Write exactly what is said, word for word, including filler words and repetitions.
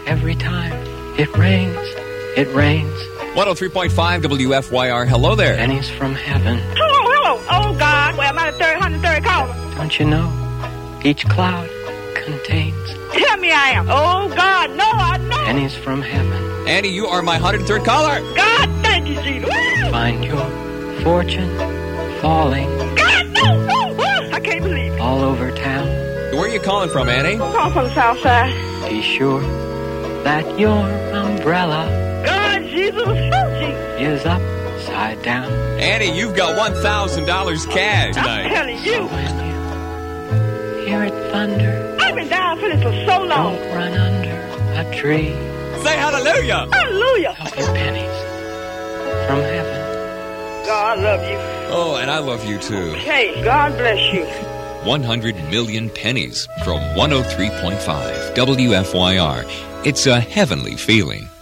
Every time it rains, it rains. one oh three point five W F Y R. Hello there. Pennies from heaven. Hello, hello. Oh, God. Well, am I the third, one hundred third caller? Don't you know? Each cloud contains. Tell me I am. Oh, God. No, I know. Pennies from heaven. Annie, you are my one hundred third caller. God, thank you, Jesus. Woo! Find your fortune falling. God, no, no. Woo! I can't believe it. All over town. Where are you calling from, Annie? I'm calling from the south side. Be sure that your umbrella God, Jesus, oh, Jesus. is upside down. Annie, you've got one thousand dollars cash I'm tonight. telling you. When you hear it thunder, I've been down for this for so long. don't run under a tree. Say hallelujah. Hallelujah. Help your pennies from heaven. God, I love you. Oh, and I love you too. Hey, God bless you. one hundred million pennies from one oh three point five W F Y R. It's a heavenly feeling.